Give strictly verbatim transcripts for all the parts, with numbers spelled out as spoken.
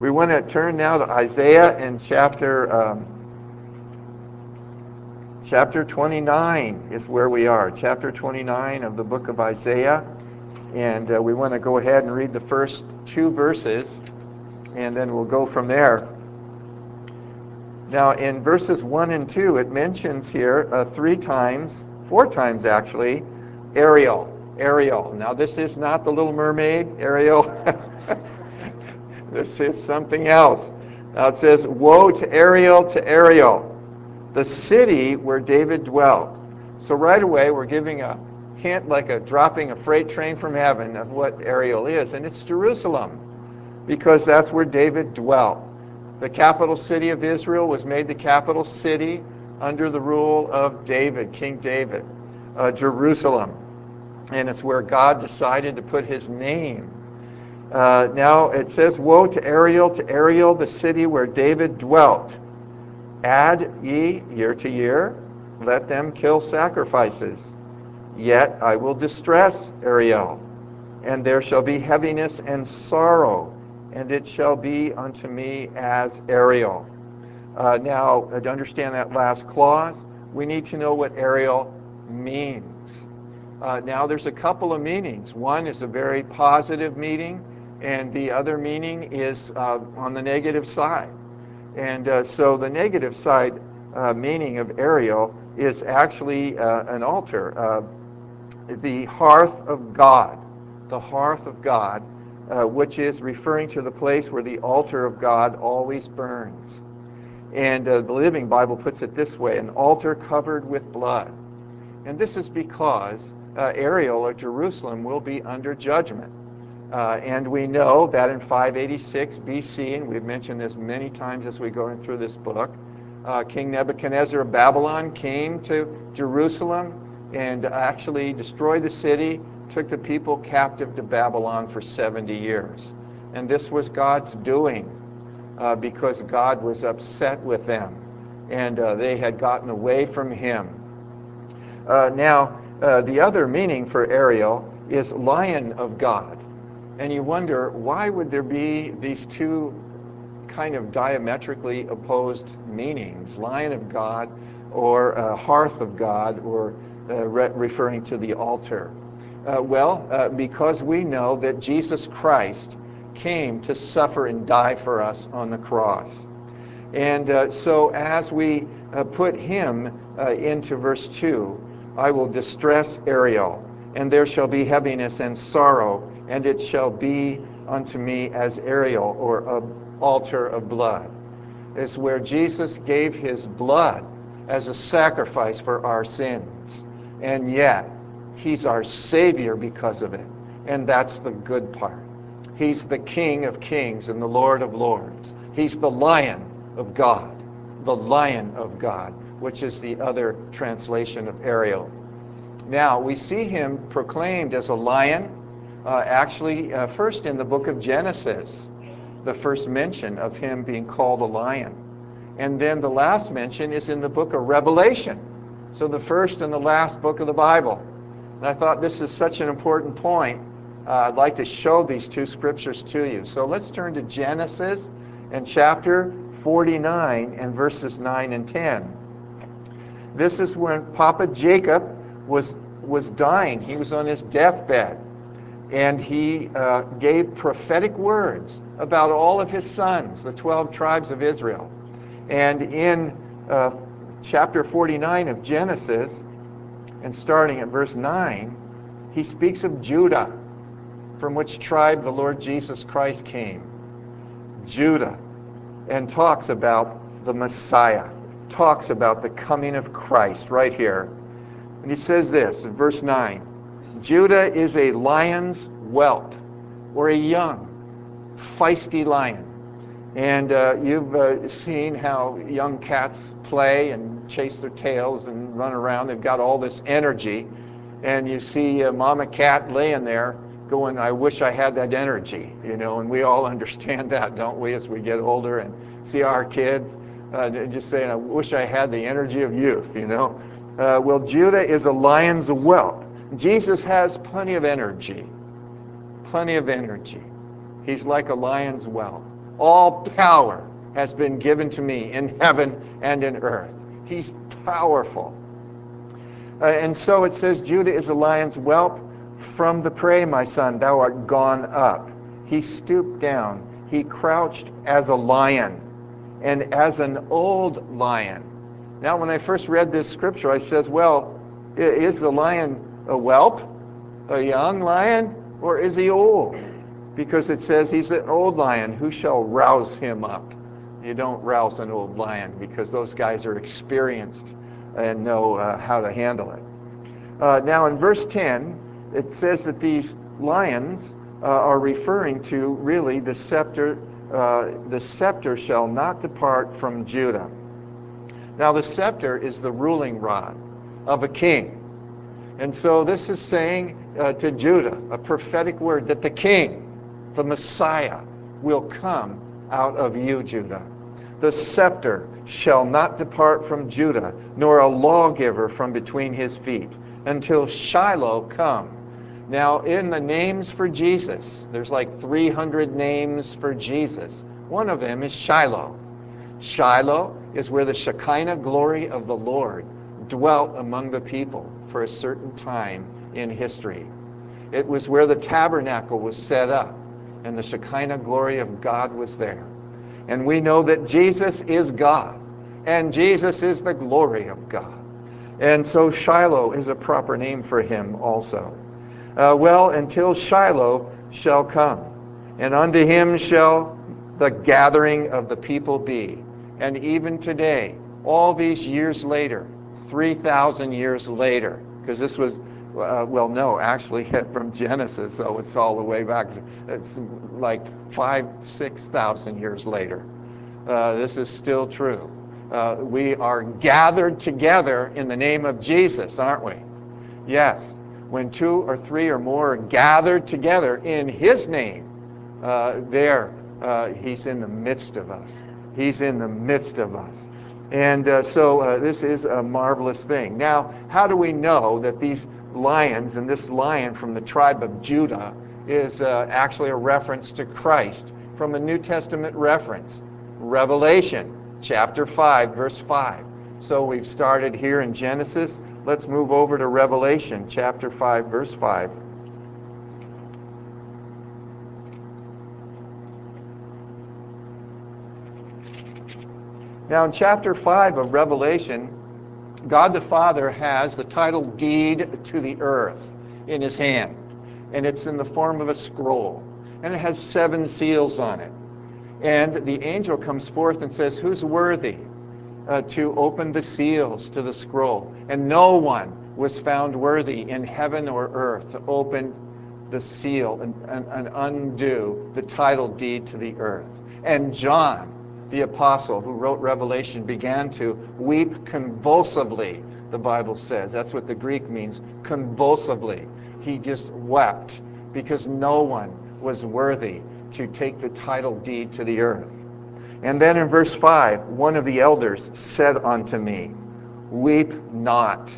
We want to turn now to Isaiah in chapter um, chapter twenty-nine is where we are. Chapter twenty-nine of the book of Isaiah. And uh, we want to go ahead and read the first two verses, and then we'll go from there. Now, in verses one and two, it mentions here uh, three times, four times actually, Ariel. Ariel. Now, this is not the Little Mermaid, Ariel. This is something else. Now it says, "Woe to Ariel, to Ariel, the city where David dwelt." So right away we're giving a hint, like a dropping a freight train from heaven, of what Ariel is, and it's Jerusalem, because that's where David dwelt. The capital city of Israel was made the capital city under the rule of David, King David, uh, Jerusalem, and it's where God decided to put his name. Uh, now it says, "Woe to Ariel, to Ariel, the city where David dwelt. Add ye year to year, let them kill sacrifices. Yet I will distress Ariel, and there shall be heaviness and sorrow, and it shall be unto me as Ariel." Uh, now, to understand that last clause, we need to know what Ariel means. Uh, now, there's a couple of meanings. One is a very positive meaning, and the other meaning is uh, on the negative side. And uh, so the negative side uh, meaning of Ariel is actually uh, an altar, uh, the hearth of God, the hearth of God, uh, which is referring to the place where the altar of God always burns. And uh, the Living Bible puts it this way: an altar covered with blood. And this is because uh, Ariel, or Jerusalem, will be under judgment. Uh, and we know that in five eighty-six B C, and we've mentioned this many times as we go through this book, uh, King Nebuchadnezzar of Babylon came to Jerusalem and actually destroyed the city, took the people captive to Babylon for seventy years. And this was God's doing uh, because God was upset with them, and uh, they had gotten away from him. Uh, now, uh, the other meaning for Ariel is Lion of God. And you wonder, why would there be these two kind of diametrically opposed meanings, Lion of God or uh, Hearth of God, or uh, re- referring to the altar? Uh, well, uh, because we know that Jesus Christ came to suffer and die for us on the cross. And uh, so as we uh, put him uh, into verse two, "I will distress Ariel, and there shall be heaviness and sorrow, and it shall be unto me as Ariel," or an altar of blood. It's where Jesus gave his blood as a sacrifice for our sins. And yet, he's our Savior because of it. And that's the good part. He's the King of kings and the Lord of lords. He's the Lion of God, the Lion of God, which is the other translation of Ariel. Now, we see him proclaimed as a lion, uh, actually uh, first in the book of Genesis, the first mention of him being called a lion. And then the last mention is in the book of Revelation. So the first and the last book of the Bible. And I thought this is such an important point. Uh, I'd like to show these two scriptures to you. So let's turn to Genesis and chapter forty-nine and verses nine and ten. This is when Papa Jacob was was dying. He was on his deathbed, and he uh, gave prophetic words about all of his sons, the twelve tribes of Israel. And in uh, chapter forty-nine of Genesis, and starting at verse nine, he speaks of Judah, from which tribe the Lord Jesus Christ came. Judah, and talks about the Messiah, talks about the coming of Christ right here. And he says this in verse nine: "Judah is a lion's whelp," or a young, feisty lion. And uh, you've uh, seen how young cats play and chase their tails and run around. They've got all this energy. And you see uh, mama cat laying there going, "I wish I had that energy," you know, and we all understand that, don't we, as we get older and see our kids uh, just saying, "I wish I had the energy of youth," you know. Uh, well, Judah is a lion's whelp. Jesus has plenty of energy, plenty of energy. He's like a lion's whelp. All power has been given to me in heaven and in earth. He's powerful. Uh, and so it says, Judah is a lion's whelp. From the prey, my son, thou art gone up. He stooped down. He crouched as a lion and as an old lion. Now, when I first read this scripture, I says, well, is the lion a whelp, a young lion, or is he old? Because it says he's an old lion. Who shall rouse him up? You don't rouse an old lion because those guys are experienced and know uh, how to handle it. Uh, now in verse ten, it says that these lions uh, are referring to really the scepter. Uh, the scepter shall not depart from Judah. Now the scepter is the ruling rod of a king. And so this is saying uh, to Judah, a prophetic word, that the king, the Messiah, will come out of you, Judah. The scepter shall not depart from Judah, nor a lawgiver from between his feet, until Shiloh come. Now, in the names for Jesus, there's like three hundred names for Jesus. One of them is Shiloh. Shiloh is where the Shekinah glory of the Lord dwelt among the people for a certain time in history. It was where the tabernacle was set up, and the Shekinah glory of God was there. And we know that Jesus is God, and Jesus is the glory of God. And so Shiloh is a proper name for him also. Uh, well, until Shiloh shall come, and unto him shall the gathering of the people be. And even today, all these years later, three thousand years later, because this was, uh, well, no, actually from Genesis, so it's all the way back, it's like five, six thousand years later. Uh, this is still true. Uh, we are gathered together in the name of Jesus, aren't we? Yes. When two or three or more are gathered together in his name, uh, there, uh, he's in the midst of us. He's in the midst of us. And uh, so uh, this is a marvelous thing. Now, how do we know that these lions, and this lion from the tribe of Judah, is uh, actually a reference to Christ from a New Testament reference? Revelation chapter five, verse five. So we've started here in Genesis. Let's move over to Revelation chapter five, verse five. Now in chapter five of Revelation, God the Father has the title deed to the earth in his hand. And it's in the form of a scroll. And it has seven seals on it. And the angel comes forth and says, who's worthy uh, to open the seals to the scroll? And no one was found worthy in heaven or earth to open the seal and, and, and undo the title deed to the earth. And John, the apostle who wrote Revelation, began to weep convulsively, the Bible says. That's what the Greek means, convulsively. He just wept because no one was worthy to take the title deed to the earth. And then in verse five, one of the elders said unto me, weep not.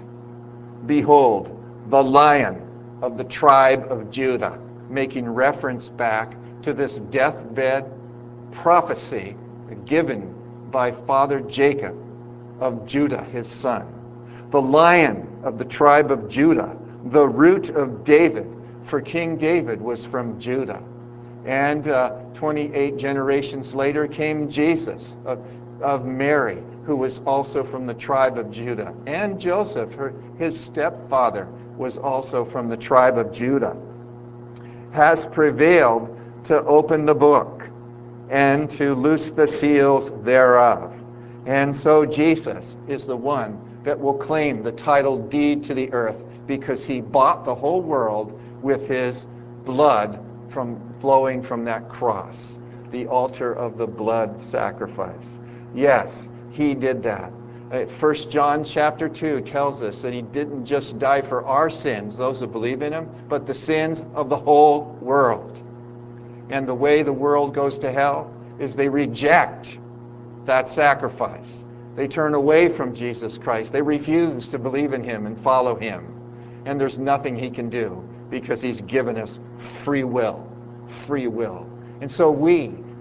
Behold, the Lion of the tribe of Judah, making reference back to this deathbed prophecy given by Father Jacob of Judah, his son. The Lion of the tribe of Judah, the root of David, for King David was from Judah. And uh, twenty-eight generations later came Jesus of, of Mary, who was also from the tribe of Judah. And Joseph, her, his stepfather, was also from the tribe of Judah, has prevailed to open the book and to loose the seals thereof. And so Jesus is the one that will claim the title deed to the earth, because he bought the whole world with his blood from flowing from that cross, the altar of the blood sacrifice. Yes, he did that. First John chapter two tells us that he didn't just die for our sins, those who believe in him, but the sins of the whole world. And the way the world goes to hell is they reject that sacrifice. They turn away from Jesus Christ. They refuse to believe in him and follow him. And there's nothing he can do, because he's given us free will. Free will. And so we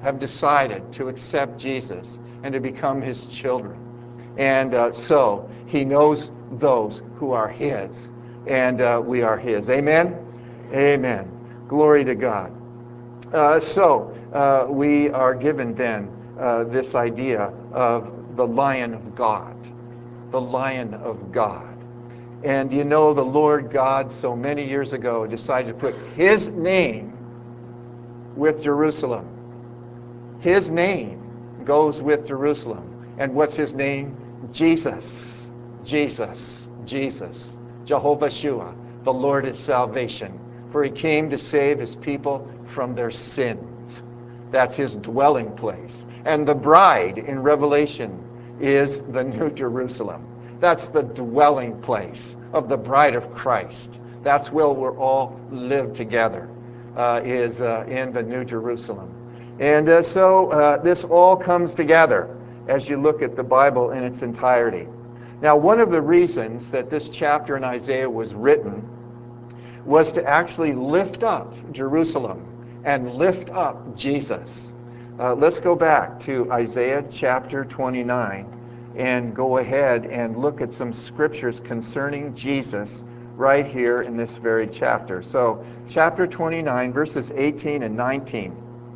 have decided to accept Jesus and to become his children. And uh, so he knows those who are his, and uh, we are his. Amen? Amen. Glory to God. Uh, so uh, we are given then uh, this idea of the Lion of God, the Lion of God. And you know, the Lord God so many years ago decided to put his name with Jerusalem. His name goes with Jerusalem. And what's his name? Jesus. Jesus. Jesus. Jehovah Shua. The Lord is salvation. For he came to save his people from their sins. That's his dwelling place. And the bride in Revelation is the New Jerusalem. That's the dwelling place of the bride of Christ. That's where we'll all live together, uh, is uh, in the New Jerusalem. And uh, so uh, this all comes together as you look at the Bible in its entirety. Now, one of the reasons that this chapter in Isaiah was written was to actually lift up Jerusalem and lift up Jesus. Uh, let's go back to Isaiah chapter twenty-nine and go ahead and look at some scriptures concerning Jesus right here in this very chapter. So, chapter twenty-nine, verses eighteen and nineteen.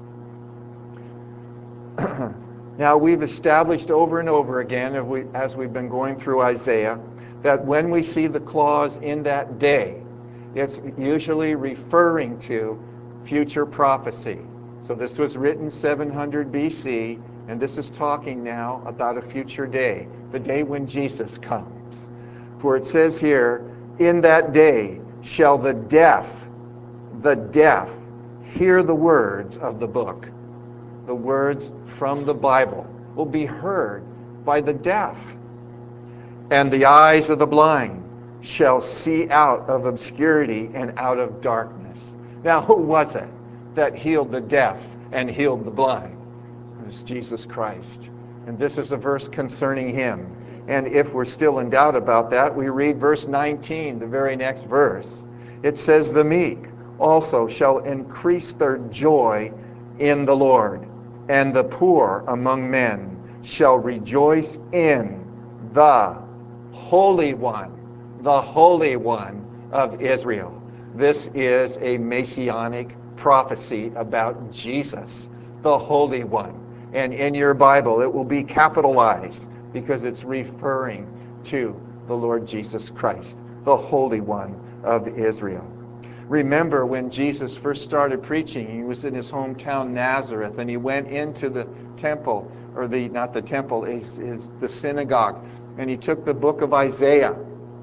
Now, we've established over and over again, as, we, as we've been going through Isaiah, that when we see the clause "in that day," it's usually referring to future prophecy. So this was written seven hundred B C, and this is talking now about a future day, the day when Jesus comes. For it says here, "In that day shall the deaf, the deaf, hear the words of the book." The words from the Bible will be heard by the deaf. "And the eyes of the blind shall see out of obscurity and out of darkness." Now, who was it that healed the deaf and healed the blind? It was Jesus Christ. And this is a verse concerning him. And if we're still in doubt about that, we read verse nineteen, the very next verse. It says, "The meek also shall increase their joy in the Lord, and the poor among men shall rejoice in the Holy One," the Holy One of Israel. This is a messianic prophecy about Jesus, the Holy One. And in your Bible, it will be capitalized because it's referring to the Lord Jesus Christ, the Holy One of Israel. Remember when Jesus first started preaching, he was in his hometown Nazareth, and he went into the temple, or the not the temple, is, is the synagogue, and he took the book of Isaiah,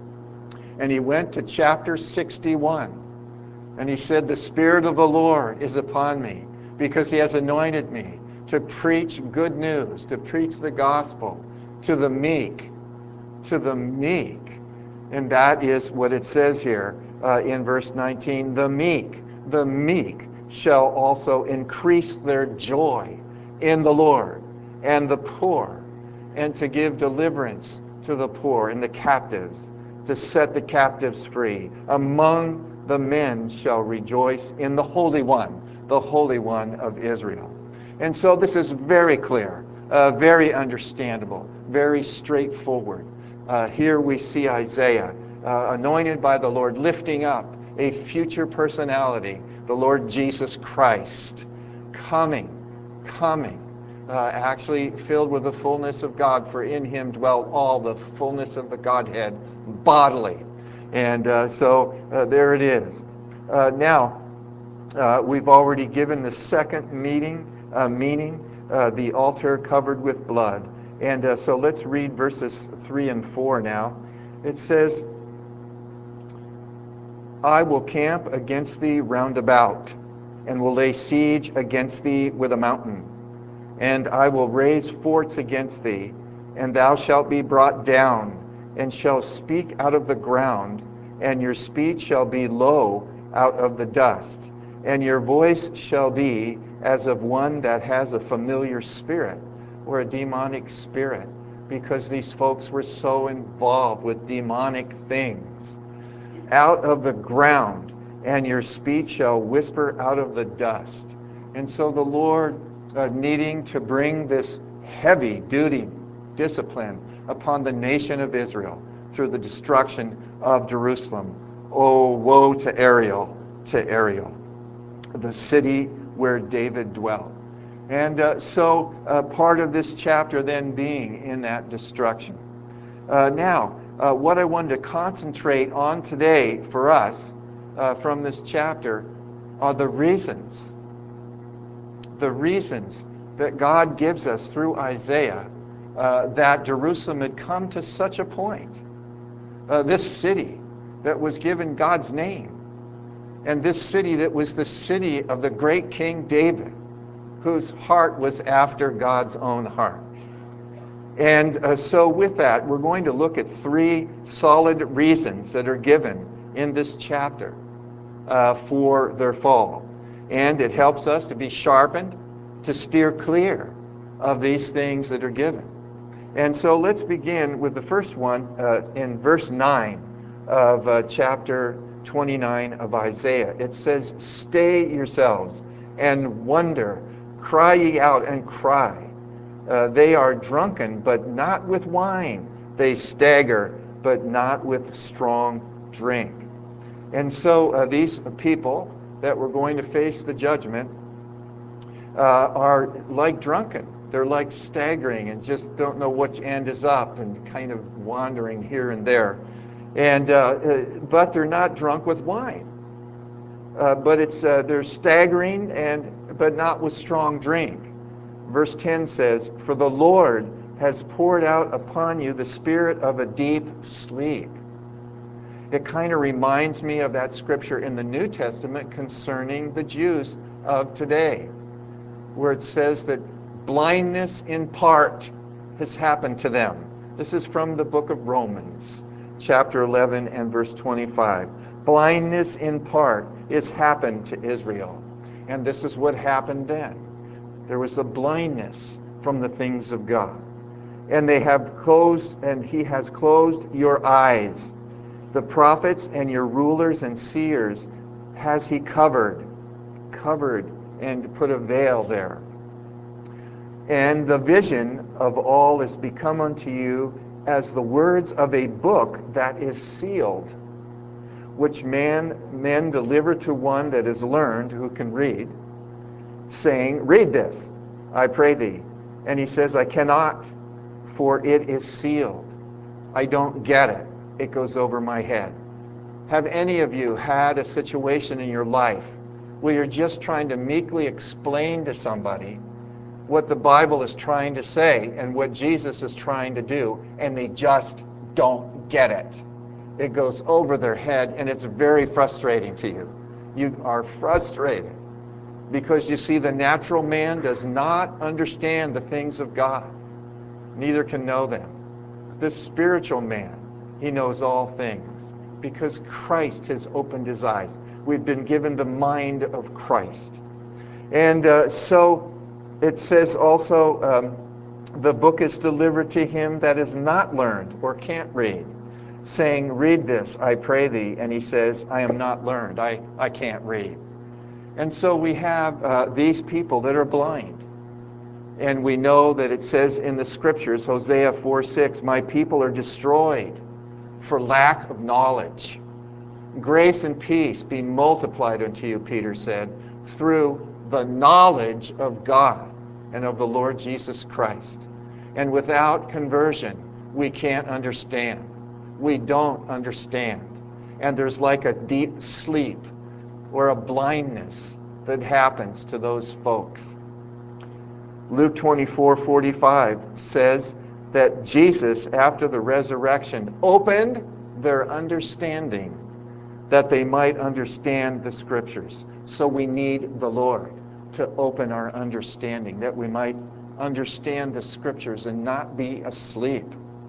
and he went to chapter sixty-one, and he said, "The Spirit of the Lord is upon me, because he has anointed me to preach good news, to preach the gospel to the meek, to the meek." And that is what it says here. Uh, in verse nineteen, "The meek, the meek shall also increase their joy in the Lord, and the poor, and to give deliverance to the poor and the captives, to set the captives free. Among the men shall rejoice in the Holy One, the Holy One of Israel." And so this is very clear, uh, very understandable, very straightforward. Uh, here we see Isaiah, uh, anointed by the Lord, lifting up a future personality, the Lord Jesus Christ, coming, coming, uh, actually filled with the fullness of God, for in him dwelt all the fullness of the Godhead bodily. And uh, so uh, there it is. Uh, now, uh, we've already given the second meeting, uh, meaning, uh, the altar covered with blood. And uh, so let's read verses three and four now. It says, "I will camp against thee round about, and will lay siege against thee with a mountain. And I will raise forts against thee, and thou shalt be brought down, and shalt speak out of the ground, and your speech shall be low out of the dust, and your voice shall be as of one that has a familiar spirit," or a demonic spirit, because these folks were so involved with demonic things. "Out of the ground, and your speech shall whisper out of the dust." And so the Lord uh, needing to bring this heavy duty discipline upon the nation of Israel through the destruction of Jerusalem. Oh, woe to Ariel, to Ariel, the city where David dwelt. And uh, so uh, part of this chapter then being in that destruction. Uh, now, uh, what I wanted to concentrate on today for us uh, from this chapter are the reasons, the reasons that God gives us through Isaiah uh, that Jerusalem had come to such a point. Uh, this city that was given God's name, and this city that was the city of the great King David, whose heart was after God's own heart. And uh, so with that, we're going to look at three solid reasons that are given in this chapter uh, for their fall. And it helps us to be sharpened, to steer clear of these things that are given. And so let's begin with the first one uh, in verse nine of uh, chapter twenty-nine of Isaiah. It says, "Stay yourselves and wonder, cry ye out and cry. Uh, they are drunken, but not with wine. They stagger, but not with strong drink." And so uh, these people that were going to face the judgment uh, are like drunken. They're like staggering and just don't know which end is up and kind of wandering here and there. And uh, uh, but they're not drunk with wine. Uh, but it's uh, they're staggering and but not with strong drink. Verse ten says, "For the Lord has poured out upon you the spirit of a deep sleep." It kind of reminds me of that scripture in the New Testament concerning the Jews of today, where it says that blindness in part has happened to them. This is from the book of Romans, chapter eleven and verse twenty-five. Blindness in part is happened to Israel. And this is what happened then. There was a blindness from the things of God. And they have closed, and he has closed your eyes. The prophets and your rulers and seers has he covered, covered and put a veil there. And the vision of all is become unto you as the words of a book that is sealed, which man men deliver to one that is learned, who can read, saying, "Read this, I pray thee." And he says, "I cannot, for it is sealed. I don't get it. It goes over my head." Have any of you had a situation in your life where you're just trying to meekly explain to somebody what the Bible is trying to say and what Jesus is trying to do, and they just don't get it? It goes over their head, and it's very frustrating to you. You are frustrated because you see the natural man does not understand the things of God, neither can know them. The spiritual man, he knows all things because Christ has opened his eyes. We've been given the mind of Christ. And uh, so it says also, um, the book is delivered to him that is not learned or can't read, saying, "Read this, I pray thee." And he says, "I am not learned. I, I can't read." And so we have uh, these people that are blind. And we know that it says in the scriptures, Hosea four six, "My people are destroyed for lack of knowledge." Grace and peace be multiplied unto you, Peter said, through the knowledge of God and of the Lord Jesus Christ. And without conversion, we can't understand. We don't understand. And there's like a deep sleep or a blindness that happens to those folks. Luke twenty-four forty-five says that Jesus, after the resurrection, opened their understanding that they might understand the scriptures. So we need the Lord to open our understanding, that we might understand the scriptures and not be asleep,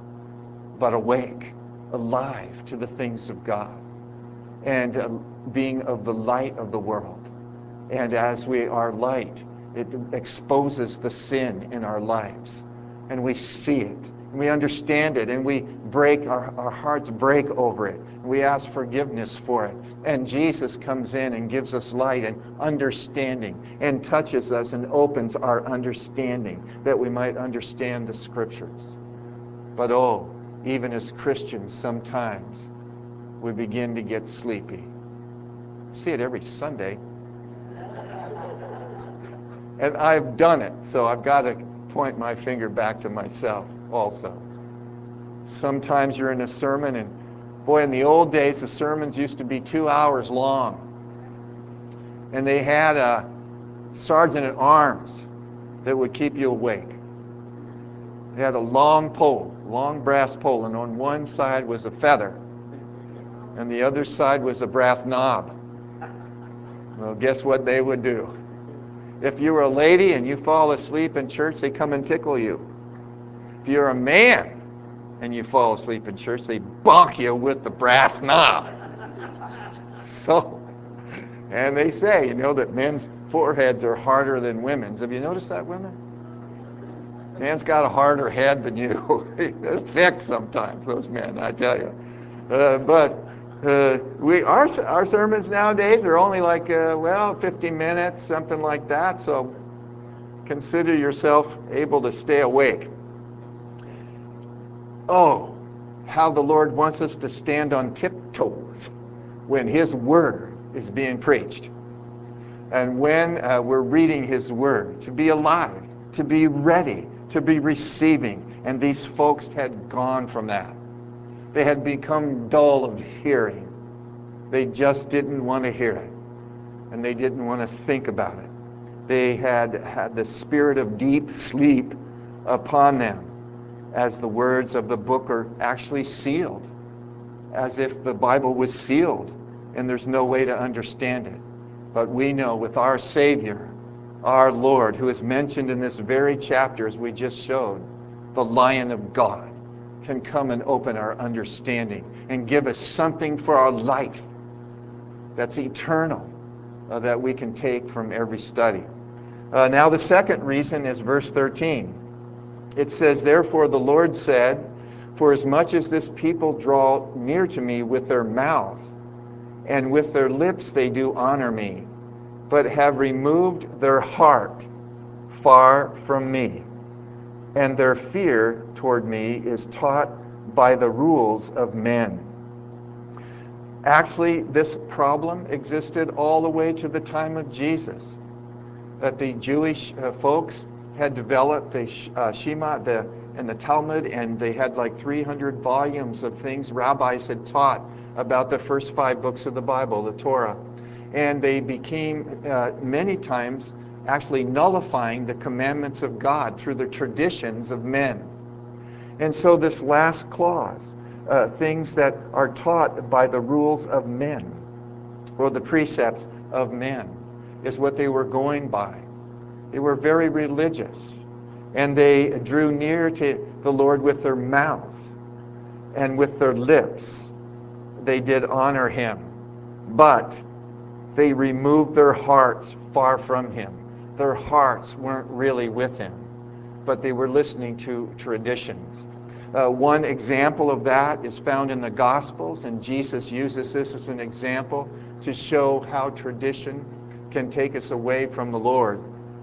but awake, alive to the things of God, and uh, being of the light of the world. And as we are light, it exposes the sin in our lives, and we see it, and we understand it, and we break, our, our hearts break over it. We ask forgiveness for it. And Jesus comes in and gives us light and understanding and touches us and opens our understanding that we might understand the Scriptures. But oh, even as Christians, sometimes we begin to get sleepy. See it every Sunday. And I've done it, so I've got to point my finger back to myself also. Sometimes you're in a sermon, and boy, in the old days, the sermons used to be two hours long. And they had a sergeant at arms that would keep you awake. They had a long pole, long brass pole, and on one side was a feather, and the other side was a brass knob. Well, guess what they would do? If you were a lady and you fall asleep in church, they come and tickle you. If you're a man and you fall asleep in church, they bonk you with the brass knob. So, and they say, you know, that men's foreheads are harder than women's. Have you noticed that, women? Man's got a harder head than you. They're thick sometimes, those men, I tell you. Uh, but uh, we our our sermons nowadays are only like, uh, well, fifty minutes, something like that. So consider yourself able to stay awake. Oh, how the Lord wants us to stand on tiptoes when His Word is being preached. And when uh, we're reading His Word, to be alive, to be ready, to be receiving. And these folks had gone from that. They had become dull of hearing. They just didn't want to hear it. And they didn't want to think about it. They had had the spirit of deep sleep upon them, as the words of the book are actually sealed, as if the Bible was sealed and there's no way to understand it. But we know with our Savior, our Lord, who is mentioned in this very chapter as we just showed, the Lion of God, can come and open our understanding and give us something for our life that's eternal, uh, that we can take from every study. Uh, now the second reason is verse thirteen. It says, therefore the Lord said, for as much as this people draw near to me with their mouth, and with their lips they do honor me, but have removed their heart far from me, and their fear toward me is taught by the rules of men. Actually, this problem existed all the way to the time of Jesus, that the Jewish uh, folks had developed the uh, Shema the, and the Talmud, and they had like three hundred volumes of things rabbis had taught about the first five books of the Bible, the Torah. And they became uh, many times actually nullifying the commandments of God through the traditions of men. And so this last clause, uh, things that are taught by the rules of men, or the precepts of men, is what they were going by. They were very religious, and they drew near to the Lord with their mouth and with their lips. They did honor Him, but they removed their hearts far from Him. Their hearts weren't really with Him, but they were listening to traditions. Uh, one example of that is found in the Gospels, and Jesus uses this as an example to show how tradition can take us away from the Lord.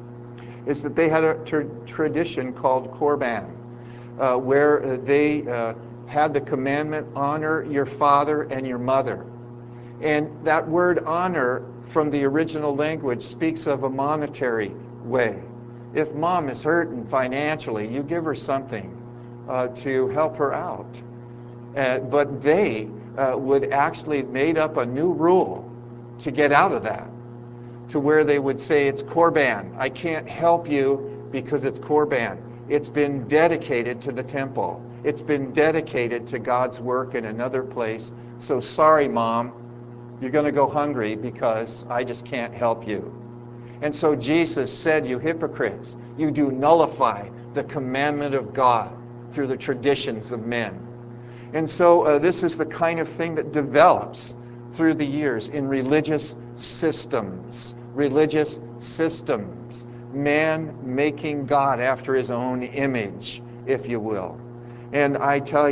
Is that they had a tra- tradition called Korban, uh, where uh, they uh, had the commandment, honor your father and your mother. And that word honor from the original language speaks of a monetary way. If mom is hurting financially, you give her something uh, to help her out. Uh, but they uh, would actually made up a new rule to get out of that, to where they would say it's Korban. I can't help you because it's Korban. It's been dedicated to the temple. It's been dedicated to God's work in another place. So sorry, Mom, you're going to go hungry because I just can't help you. And so Jesus said, you hypocrites, you do nullify the commandment of God through the traditions of men. And so uh, this is the kind of thing that develops through the years in religious systems. Religious systems. Man making God after his own image, if you will. And I tell you,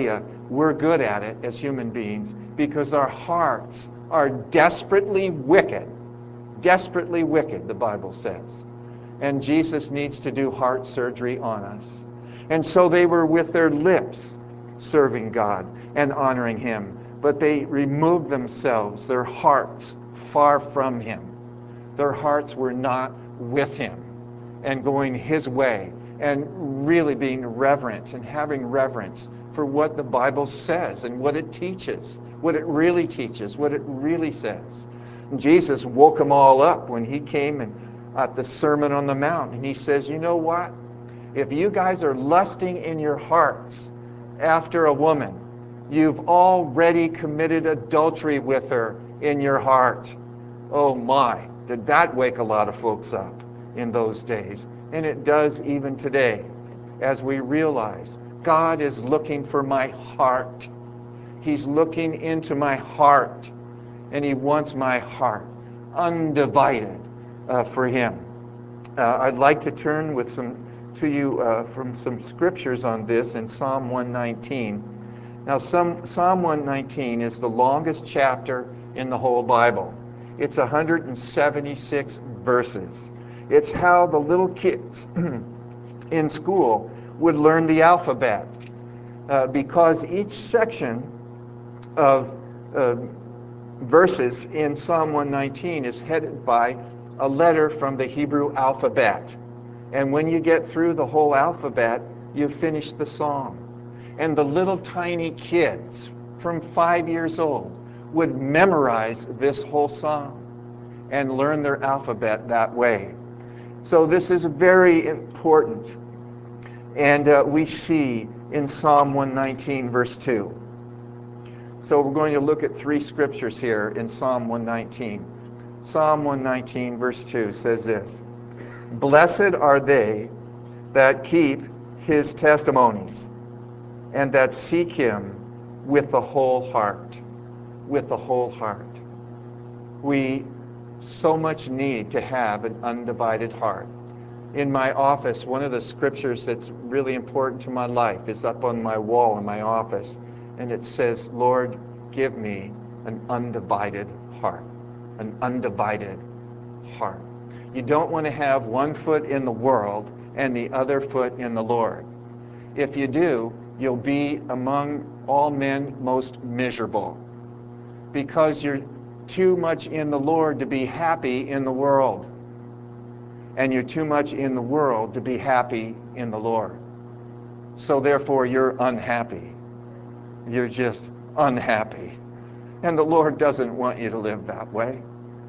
we're good at it as human beings because our hearts are desperately wicked. Desperately wicked, the Bible says. And Jesus needs to do heart surgery on us. And so they were with their lips serving God and honoring him, but they removed themselves, their hearts, far from him. Their hearts were not with him and going his way and really being reverent and having reverence for what the Bible says and what it teaches, what it really teaches, what it really says. And Jesus woke them all up when he came and at the Sermon on the Mount, and he says, you know what? If you guys are lusting in your hearts after a woman, you've already committed adultery with her in your heart. Oh my, did that wake a lot of folks up in those days. And it does even today, as we realize God is looking for my heart. He's looking into my heart, and he wants my heart undivided uh, for him. Uh, I'd like to turn with some to you uh, from some scriptures on this in Psalm one nineteen. Now, some, Psalm one nineteen is the longest chapter in the whole Bible. It's one hundred seventy-six verses. It's how the little kids in school would learn the alphabet, uh, because each section of uh, verses in Psalm one nineteen is headed by a letter from the Hebrew alphabet. And when you get through the whole alphabet, you've finished the psalm. And the little tiny kids from five years old would memorize this whole psalm and learn their alphabet that way. So this is very important. And uh, we see in Psalm one nineteen, verse two. So we're going to look at three scriptures here in Psalm one nineteen. Psalm one nineteen, verse two says this: Blessed are they that keep his testimonies and that seek him with the whole heart. With the whole heart. We so much need to have an undivided heart. In my office, one of the scriptures that's really important to my life is up on my wall in my office, and it says, Lord, give me an undivided heart. An undivided heart. You don't want to have one foot in the world and the other foot in the Lord. If you do, you'll be among all men most miserable, because you're too much in the Lord to be happy in the world, and you're too much in the world to be happy in the Lord. So therefore you're unhappy. You're just unhappy. And the Lord doesn't want you to live that way.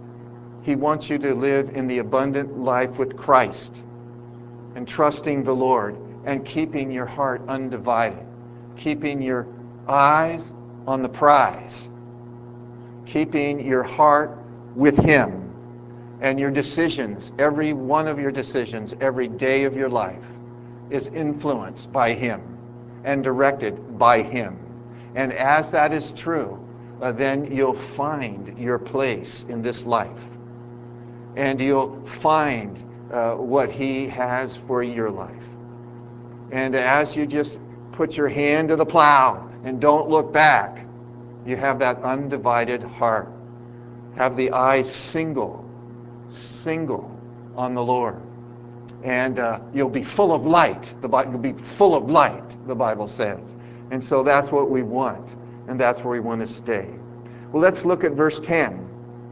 He wants you to live in the abundant life with Christ and trusting the Lord and keeping your heart undivided, keeping your eyes on the prize, keeping your heart with him, and your decisions, every one of your decisions, every day of your life is influenced by him and directed by him. And as that is true, uh, then you'll find your place in this life. And you'll find uh, what he has for your life. And as you just put your hand to the plow and don't look back, you have that undivided heart. Have the eyes single, single on the Lord. And uh, you'll be full of light. The Bible, you'll be full of light, the Bible says. And so that's what we want. And that's where we want to stay. Well, let's look at verse ten.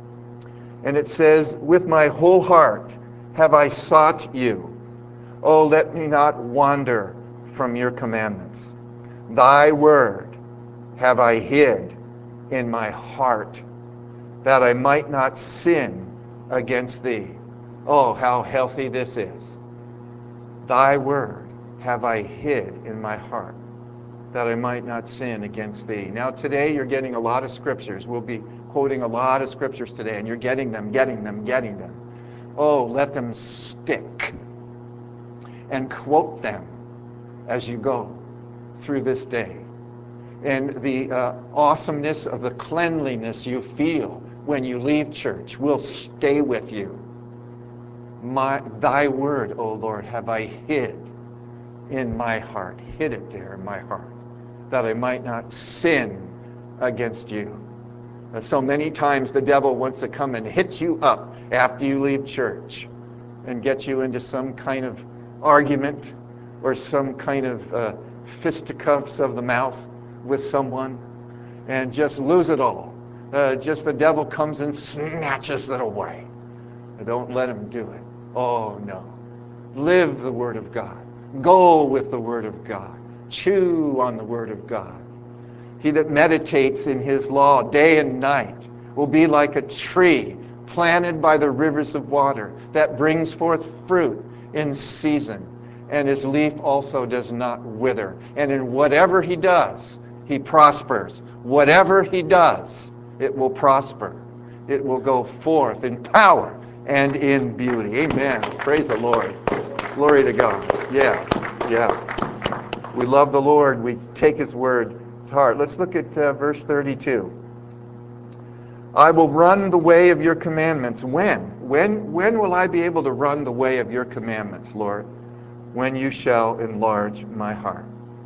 And it says, with my whole heart have I sought you. Oh, let me not wander from your commandments. Thy word have I hid in my heart, that I might not sin against thee. Oh, how healthy this is. Thy word have I hid in my heart, that I might not sin against thee. Now today you're getting a lot of scriptures. We'll be quoting a lot of scriptures today, and you're getting them, getting them, getting them. Oh, let them stick. And quote them as you go through this day. And the uh, awesomeness of the cleanliness you feel when you leave church will stay with you. My, thy word, O Lord, have I hid in my heart. Hid it there in my heart, that I might not sin against you. Uh, so many times the devil wants to come and hit you up after you leave church and get you into some kind of argument or some kind of uh, fisticuffs of the mouth with someone and just lose it all. Uh, just the devil comes and snatches it away. Don't let him do it. Oh, no. Live the Word of God. Go with the Word of God. Chew on the Word of God. He that meditates in his law day and night will be like a tree planted by the rivers of water that brings forth fruit in season, and his leaf also does not wither. And in whatever he does, he prospers. Whatever he does, it will prosper. It will go forth in power and in beauty. Amen. Praise the Lord. Glory to God. Yeah, yeah. We love the Lord. We take his word to heart. Let's look at uh, verse thirty-two. I will run the way of your commandments. When? When, when will I be able to run the way of your commandments, Lord? When you shall enlarge my heart.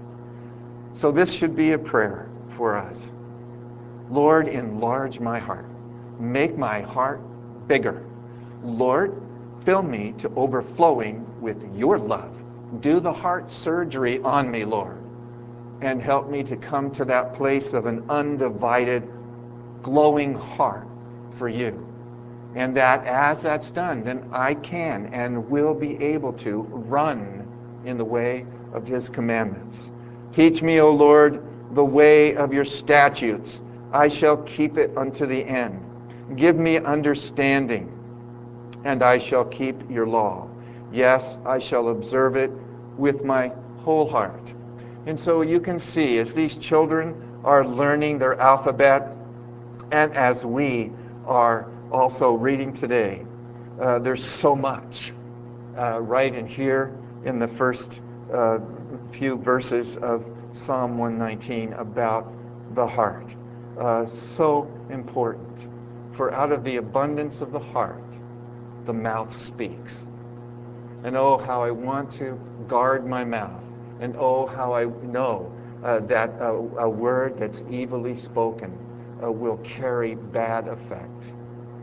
So this should be a prayer for us. Lord, enlarge my heart. Make my heart bigger. Lord, fill me to overflowing with your love. Do the heart surgery on me, Lord, and help me to come to that place of an undivided, glowing heart for you. And that as that's done, then I can and will be able to run in the way of his commandments. Teach me, O Lord, the way of your statutes. I shall keep it unto the end. Give me understanding, and I shall keep your law. Yes, I shall observe it with my whole heart. And so you can see, as these children are learning their alphabet, and as we are also reading today, uh, there's so much uh, right in here in the first uh, few verses of Psalm one nineteen about the heart. Uh, so important. For out of the abundance of the heart, the mouth speaks. And oh, how I want to guard my mouth. And oh, how I know uh, that uh, a word that's evilly spoken uh, will carry bad effect.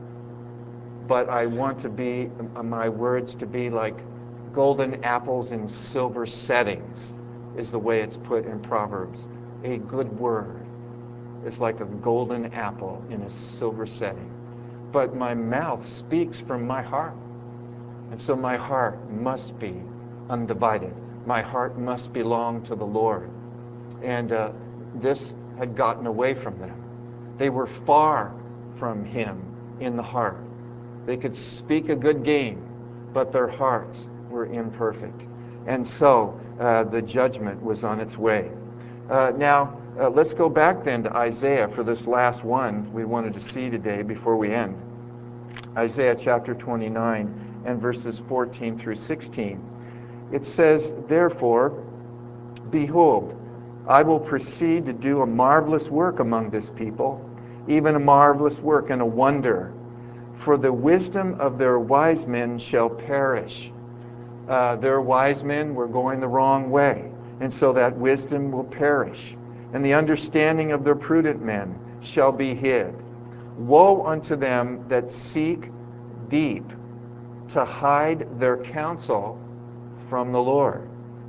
But I want to be, uh, my words to be like golden apples in silver settings, is the way it's put in Proverbs. A good word is like a golden apple in a silver setting. But my mouth speaks from my heart. And so my heart must be undivided. My heart must belong to the Lord. And uh, this had gotten away from them. They were far from him in the heart. They could speak a good game, but their hearts were imperfect. And so uh, the judgment was on its way. Uh, now, uh, let's go back then to Isaiah for this last one we wanted to see today before we end. Isaiah chapter twenty-nine and verses fourteen through sixteen. It says, therefore, behold, I will proceed to do a marvelous work among this people, even a marvelous work and a wonder. For the wisdom of their wise men shall perish. Uh, their wise men were going the wrong way, and so that wisdom will perish. And the understanding of their prudent men shall be hid. Woe unto them that seek deep to hide their counsel from the Lord.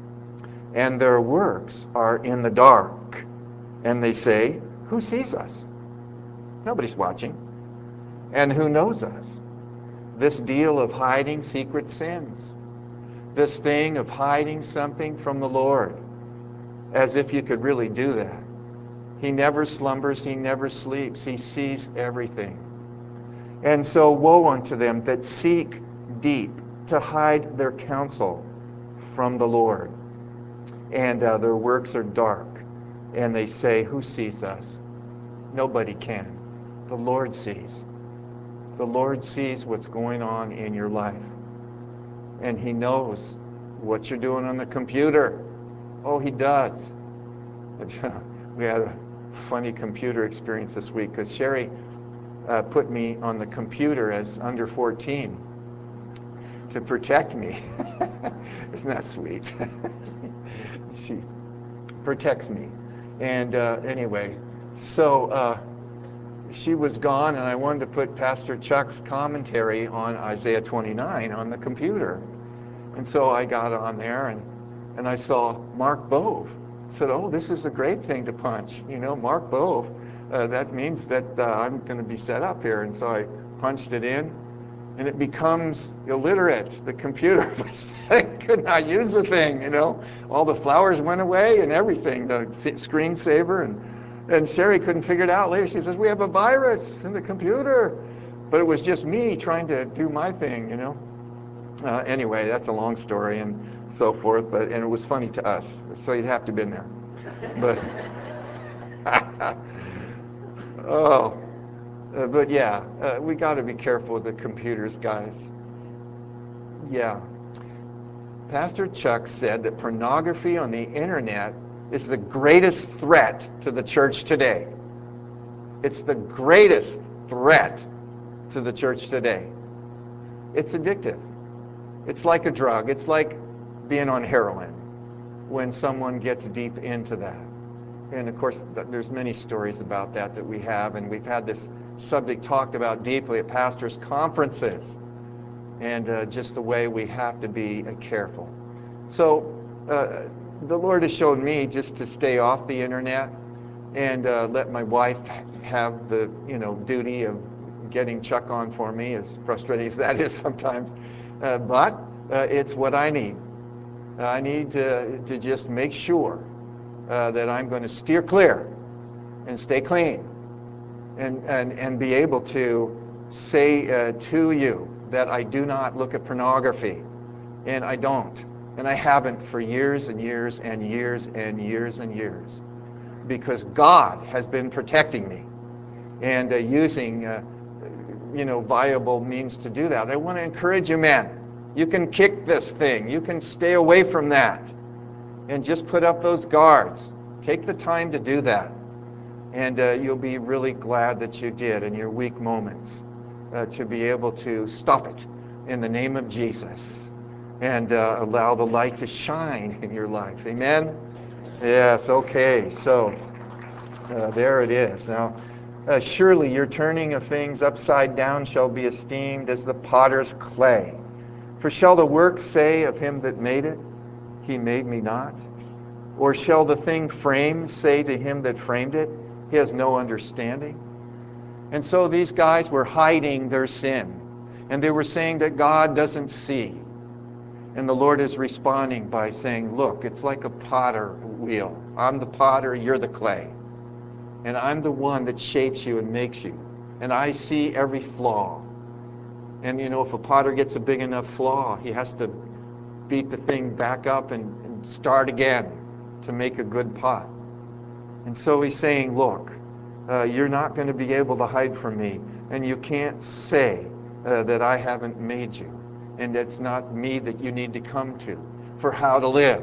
And their works are in the dark. And they say, who sees us? Nobody's watching. And who knows us? This deal of hiding secret sins. This thing of hiding something from the Lord. As if you could really do that. He never slumbers, he never sleeps, he sees everything. And so woe unto them that seek deep to hide their counsel from the Lord. And uh, their works are dark. And they say, who sees us? Nobody can. The Lord sees. The Lord sees what's going on in your life. And he knows what you're doing on the computer. Oh, he does. We had a funny computer experience this week because Sherry uh, put me on the computer as under fourteen to protect me. Isn't that sweet? She protects me. And uh, anyway, so uh, she was gone, and I wanted to put Pastor Chuck's commentary on Isaiah twenty-nine on the computer. And so I got on there, and, and I saw Mark Bove. I said, oh, this is a great thing to punch. You know, Mark Bove, uh, that means that uh, I'm going to be set up here. And so I punched it in, and it becomes illiterate. The computer could not use the thing, you know. All the flowers went away and everything, the screensaver. And, and Sherry couldn't figure it out later. She says, we have a virus in the computer. But it was just me trying to do my thing, you know. Uh, anyway, that's a long story and so forth, but and it was funny to us, so you'd have to have been there. But oh, uh, but yeah, uh, we got to be careful with the computers, guys. Yeah, Pastor Chuck said that pornography on the internet is the greatest threat to the church today. It's the greatest threat to the church today. It's addictive. It's like a drug. It's like being on heroin when someone gets deep into that. And of course, there's many stories about that that we have, and we've had this subject talked about deeply at pastors' conferences, and uh, just the way we have to be uh, careful. So uh, the Lord has shown me just to stay off the internet and uh, let my wife have the you know duty of getting Chuck on for me, as frustrating as that is sometimes. Uh, but uh, it's what I need. Uh, I need to, to just make sure uh, that I'm going to steer clear and stay clean and, and, and be able to say uh, to you that I do not look at pornography. And I don't. And I haven't for years and years and years and years and years. Because God has been protecting me and uh, using uh, you know, viable means to do that. I want to encourage you, men. You can kick this thing. You can stay away from that. And just put up those guards. Take the time to do that. And uh, you'll be really glad that you did in your weak moments uh, to be able to stop it in the name of Jesus and uh, allow the light to shine in your life. Amen? Yes, okay. So uh, there it is. Now, Uh, surely your turning of things upside down shall be esteemed as the potter's clay. For shall the work say of him that made it, he made me not? Or shall the thing framed say to him that framed it, he has no understanding? And so these guys were hiding their sin. And they were saying that God doesn't see. And the Lord is responding by saying, look, it's like a potter wheel. I'm the potter, you're the clay. And I'm the one that shapes you and makes you. And I see every flaw. And you know, if a potter gets a big enough flaw, he has to beat the thing back up and, and start again to make a good pot. And so he's saying, look, uh, you're not going to be able to hide from me. And you can't say uh, that I haven't made you. And it's not me that you need to come to for how to live.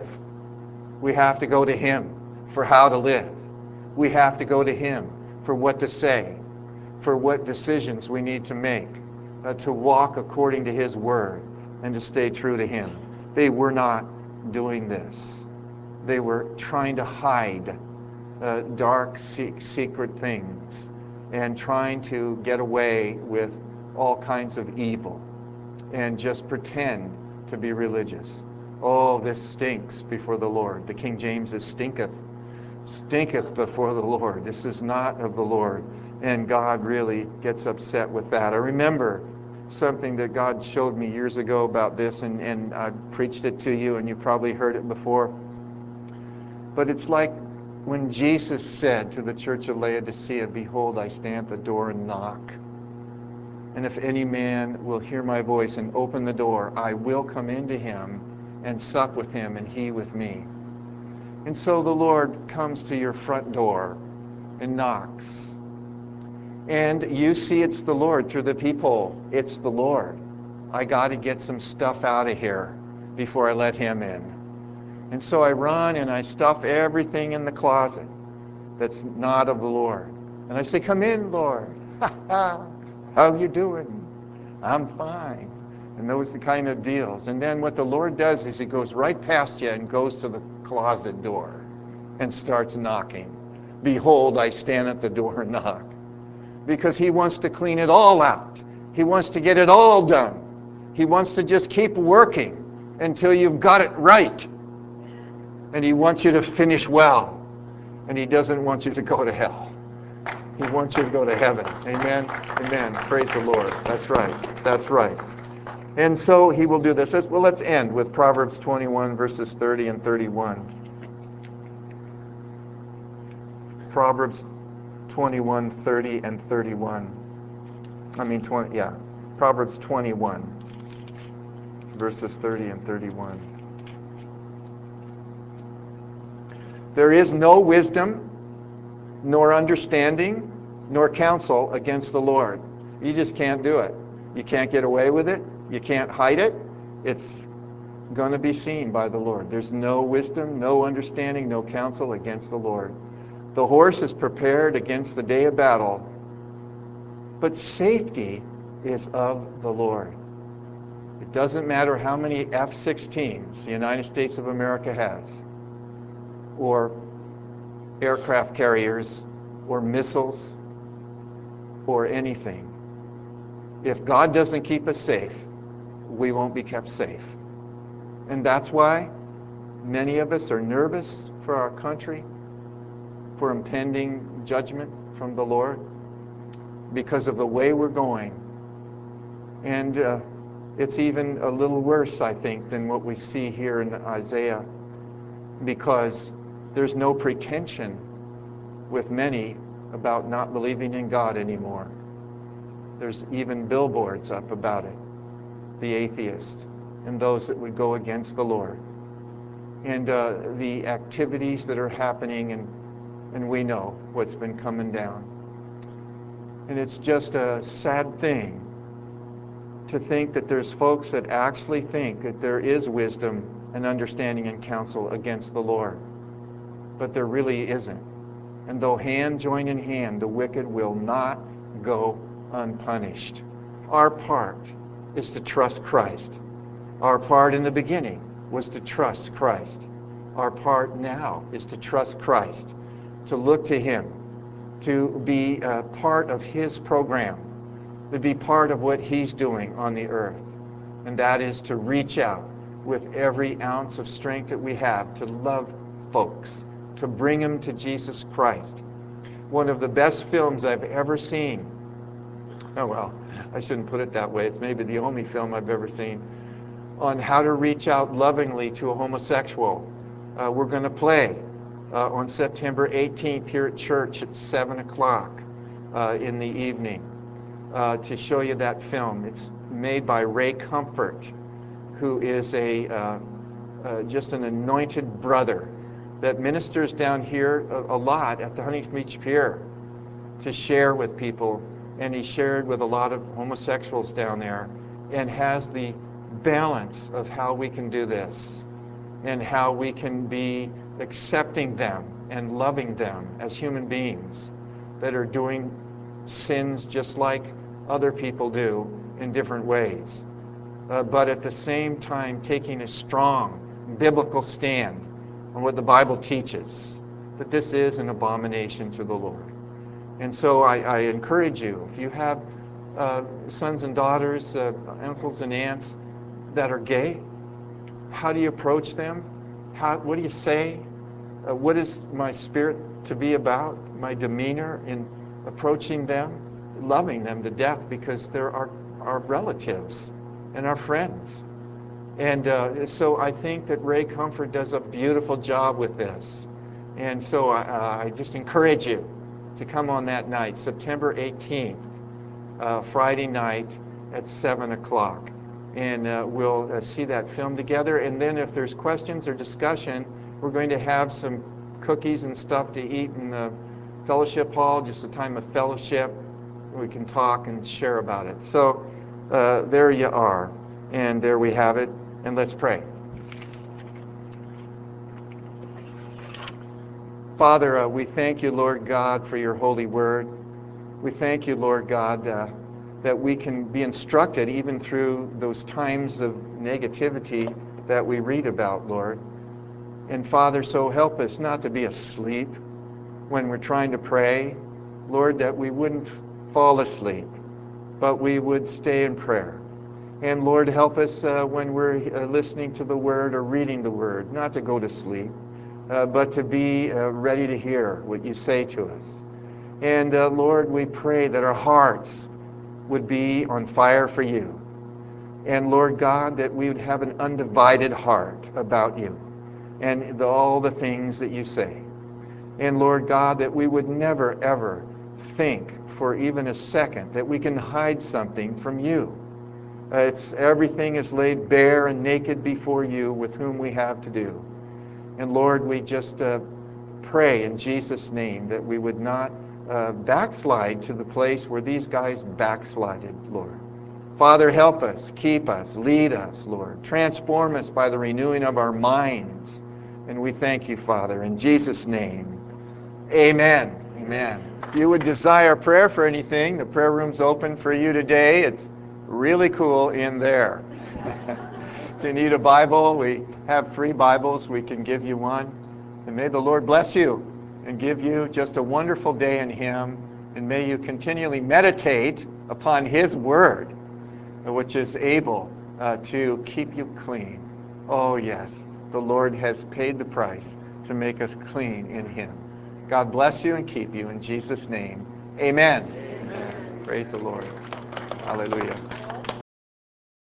We have to go to him for how to live. We have to go to him for what to say, for what decisions we need to make, uh, to walk according to his word and to stay true to him. They were not doing this. They were trying to hide uh, dark, se- secret things and trying to get away with all kinds of evil and just pretend to be religious. Oh, this stinks before the Lord. The King James is stinketh. Stinketh before the Lord. This is not of the Lord. And God really gets upset with that. I remember something that God showed me years ago about this, and, and I preached it to you, and you probably heard it before. But it's like when Jesus said to the church of Laodicea, behold, I stand at the door and knock. And if any man will hear my voice and open the door, I will come into him and sup with him and he with me. And so the Lord comes to your front door and knocks. And you see it's the Lord through the peephole. It's the Lord. I got to get some stuff out of here before I let him in. And so I run and I stuff everything in the closet that's not of the Lord. And I say, come in, Lord. How you doing? I'm fine. And those are the kind of deals. And then what the Lord does is he goes right past you and goes to the closet door and starts knocking. Behold, I stand at the door and knock. Because he wants to clean it all out. He wants to get it all done. He wants to just keep working until you've got it right. And he wants you to finish well. And he doesn't want you to go to hell. He wants you to go to heaven. Amen? Amen. Praise the Lord. That's right. That's right. And so he will do this. Well, let's end with Proverbs twenty-one, verses thirty and thirty-one. Proverbs twenty-one, thirty and thirty-one. I mean, twenty, yeah. Proverbs twenty-one, verses thirty and thirty-one. There is no wisdom, nor understanding, nor counsel against the Lord. You just can't do it. You can't get away with it. You can't hide it. It's going to be seen by the Lord. There's no wisdom, no understanding, no counsel against the Lord. The horse is prepared against the day of battle, but safety is of the Lord. It doesn't matter how many F sixteens the United States of America has, or aircraft carriers, or missiles, or anything. If God doesn't keep us safe, we won't be kept safe. And that's why many of us are nervous for our country, for impending judgment from the Lord, because of the way we're going. And uh, it's even a little worse, I think, than what we see here in Isaiah, because there's no pretension with many about not believing in God anymore. There's even billboards up about it, the atheists and those that would go against the Lord. And uh, the activities that are happening, and, and we know what's been coming down. And it's just a sad thing to think that there's folks that actually think that there is wisdom and understanding and counsel against the Lord. But there really isn't. And though hand join in hand, the wicked will not go unpunished. Our part is to trust Christ. Our part in the beginning was to trust Christ. Our part now is to trust Christ, to look to Him, to be a part of His program, to be part of what He's doing on the earth. And that is to reach out with every ounce of strength that we have to love folks, to bring them to Jesus Christ. One of the best films I've ever seen, oh well, I shouldn't put it that way, it's maybe the only film I've ever seen, on how to reach out lovingly to a homosexual. Uh, we're going to play uh, on September eighteenth here at church at seven o'clock uh, in the evening uh, to show you that film. It's made by Ray Comfort, who is a uh, uh, just an anointed brother that ministers down here a, a lot at the Huntington Beach Pier to share with people. And he shared with a lot of homosexuals down there and has the balance of how we can do this and how we can be accepting them and loving them as human beings that are doing sins just like other people do in different ways. Uh, but at the same time taking a strong biblical stand on what the Bible teaches, that this is an abomination to the Lord. And so I, I encourage you, if you have uh, sons and daughters, uh, uncles and aunts that are gay, how do you approach them? How, what do you say? Uh, what is my spirit to be about? My demeanor in approaching them, loving them to death, because they're our, our relatives and our friends. And uh, so I think that Ray Comfort does a beautiful job with this. And so I, uh, I just encourage you to come on that night, September eighteenth, uh, Friday night at seven o'clock. And uh, we'll uh, see that film together. And then if there's questions or discussion, we're going to have some cookies and stuff to eat in the fellowship hall, just a time of fellowship. We can talk and share about it. So uh, there you are. And there we have it. And let's pray. Father, uh, we thank you, Lord God, for your holy word. We thank you, Lord God, uh, that we can be instructed even through those times of negativity that we read about, Lord. And Father, so help us not to be asleep, when we're trying to pray. Lord, that we wouldn't fall asleep, but we would stay in prayer. And Lord, help us uh, when we're uh, listening to the Word or reading the Word, not to go to sleep, uh, but to be uh, ready to hear what you say to us. And uh, Lord, we pray that our hearts would be on fire for you. And Lord God, that we would have an undivided heart about you and the, all the things that you say. And Lord God, that we would never, ever think for even a second that we can hide something from you. Uh, it's everything is laid bare and naked before you with whom we have to do. And Lord, we just uh, pray in Jesus' name that we would not uh, backslide to the place where these guys backslided, Lord. Father, help us, keep us, lead us, Lord. Transform us by the renewing of our minds. And we thank you, Father, in Jesus' name. Amen. Amen. If you would desire prayer for anything, the prayer room's open for you today. It's really cool in there. If you need a Bible, we have free Bibles. We can give you one. And may the Lord bless you and give you just a wonderful day in Him. And may you continually meditate upon His Word, which is able uh, to keep you clean. Oh, yes, the Lord has paid the price to make us clean in Him. God bless you and keep you in Jesus' name. Amen. Amen. Praise the Lord. Hallelujah.